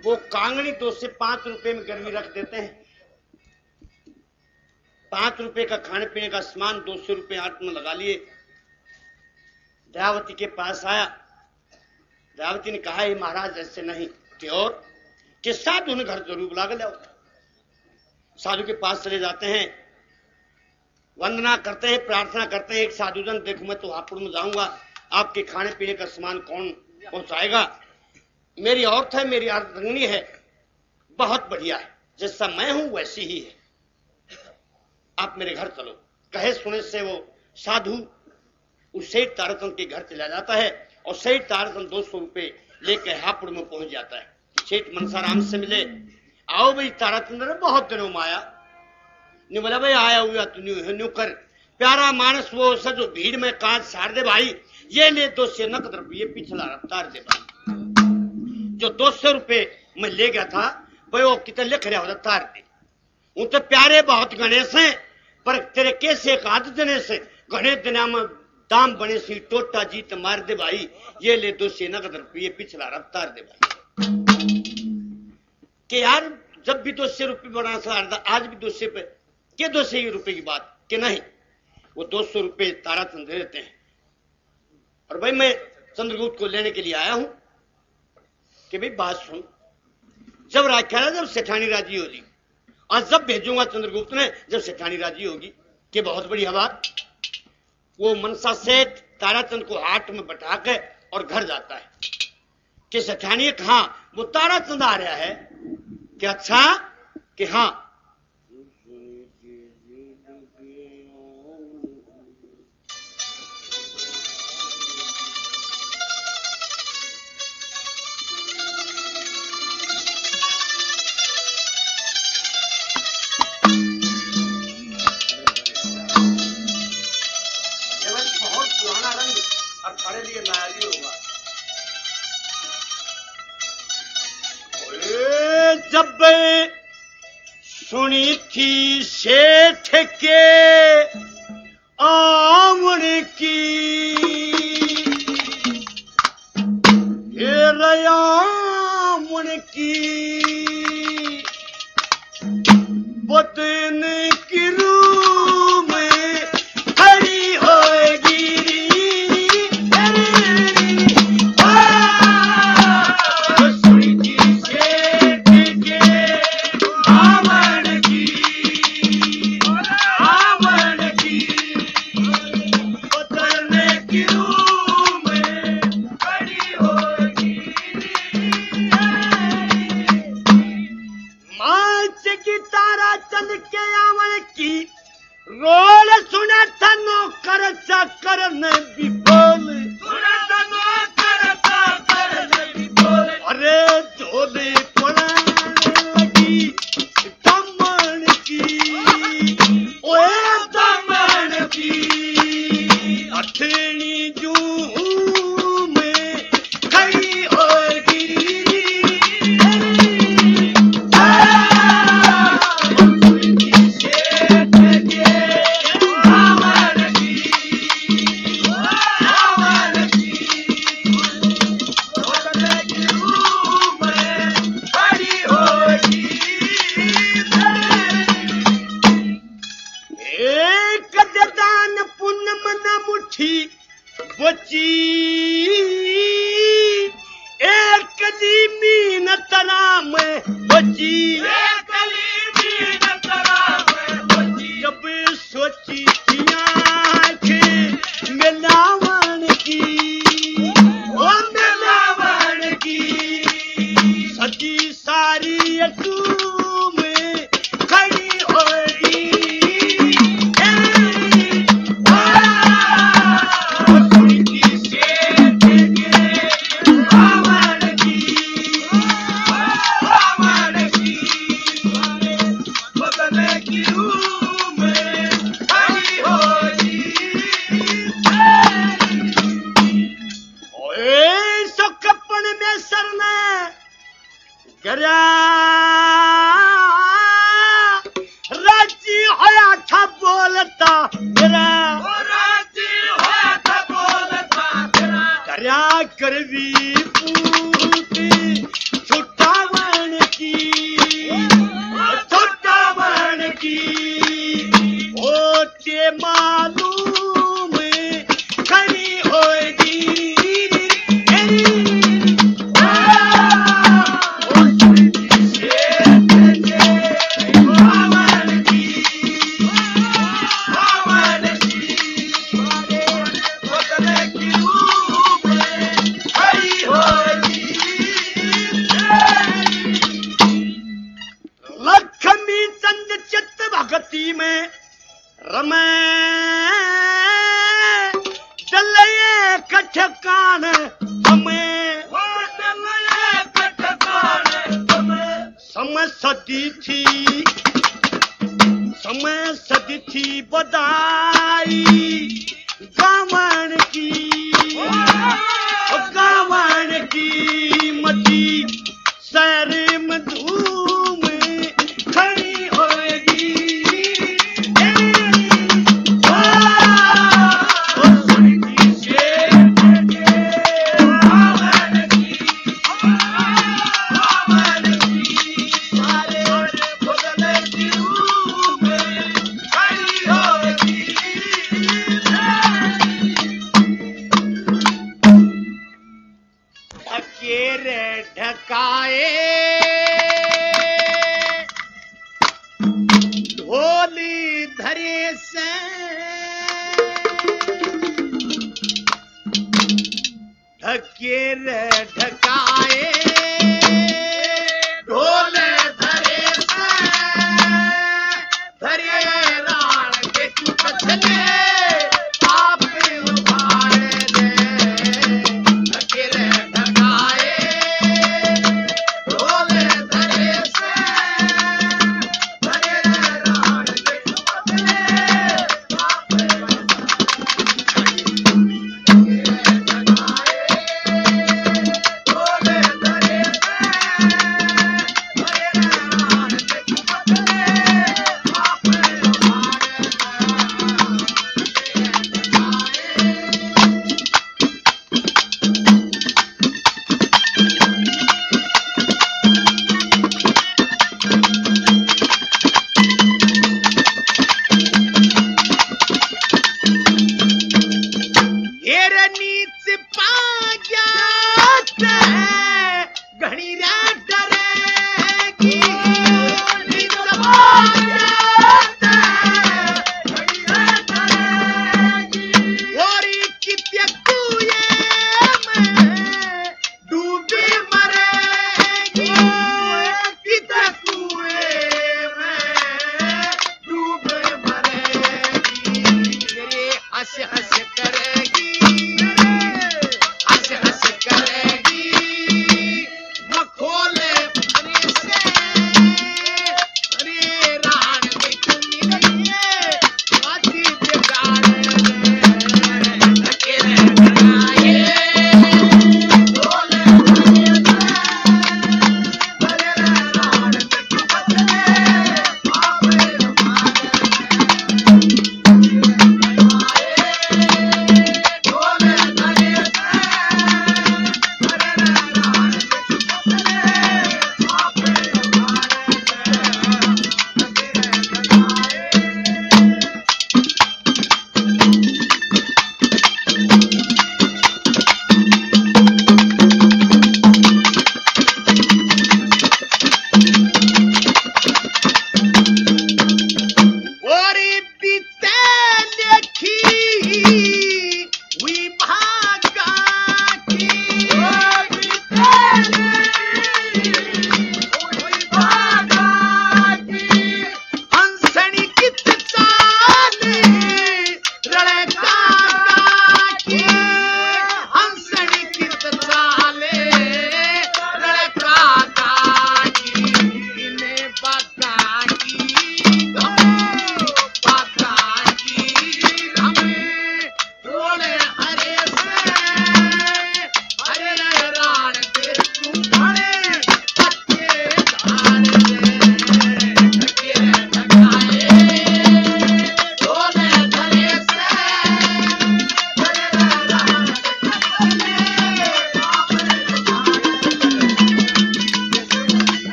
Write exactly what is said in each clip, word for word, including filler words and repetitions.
वो कांगड़ी दो से पांच रुपए में गर्मी रख देते हैं। पांच रुपए का खाने पीने का सामान दो सौ रुपए हाथ में लगा लिए। दयावती के पास आया। दयावती ने कहा, हे महाराज ऐसे नहीं कि और कि साधु ने घर जरूर बुला के लाओ। साधु के पास चले जाते हैं, वंदना करते हैं, प्रार्थना करते हैं। एक साधुजन, देखो मैं तो हापुड़ में जाऊंगा, आपके खाने पीने का सामान कौन पहुंचाएगा? मेरी औरत है, मेरी अर्धांगिनी है, बहुत बढ़िया है, जैसा मैं हूं वैसी ही है, आप मेरे घर चलो। कहे सुने से वो साधु उस सेठ ताराचंद के घर चला जाता है और सेठ ताराचंद दो सौ रुपए लेकर हापुड़ में पहुंच जाता है। सेठ मनसाराम से मिले, आओ भाई ताराचंद, बहुत दिनों में आया। नहीं बोला, भाई आया हुआ तू न्यू कर, प्यारा मानस वो सर जो भीड़ में कांच सार दे भाई, ये ले दो सौ नकद रुपये पिछला रफ्तार दे भाई। जो दो सौ रुपये मैं ले गया था भाई वो कितने लिख रहा होता तार दे। उन तो प्यारे बहुत गणेश हैं, पर तेरे कैसे एक आध जने से घने दिना में दाम बने सी टोटा जीत मार दे भाई, ये ले दो सौ नकद रुपये पिछला रफ्तार दे भाई। कि यार जब भी दो सौ रुपये बना था आज भी दो सौ पे के दो सौ रुपए की बात कि नहीं, वो दो सौ रुपये ताराचंद दे देते हैं। और भाई मैं चंद्रगुप्त को लेने के लिए आया हूं कि भाई बात सुन, जब राख्या जब सेठानी राजी होगी, और जब भेजूंगा चंद्रगुप्त ने जब सेठानी राजी होगी। कि बहुत बढ़िया बात। वो मनसा सेठ ताराचंद को हाट में बैठा के और घर जाता है कि सेठानी कहा, वो ताराचंद आ रहा है कि अच्छा कि हाँ। हमारे लिए नायाजी होगा। जब सुनी थी सेठ के आमण की, ये रयामण की बदन की रूह में खड़ी होगी। रोल सुना था नौकर चाकर ने भी बोल, सुना था नौकर चाकर ने भी बोल, अरे झोले पड़ने लगी दमन की, ओए दमन की अठनी जू में खड़ी होगी। बची एक मीन तना में बची, एक मीन तना में बची, जब सोची आंखें मिलावन की, ओ मिलावन की सजी सारी अटू में खड़ी होगी। राजी होया था बोलता मेरा, राजी होया था बोलता मेरा, करया करवी पूती छुटावन समय सदी थी समय सदी थी बधाई गावन की गावन की मची शहर में धूम खड़ी होगी ढकाए ढोली धरे से ढके ढकाए ढोल धरे से धरे राण के चुपचले आप उभार दे ढके ढकाए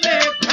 पे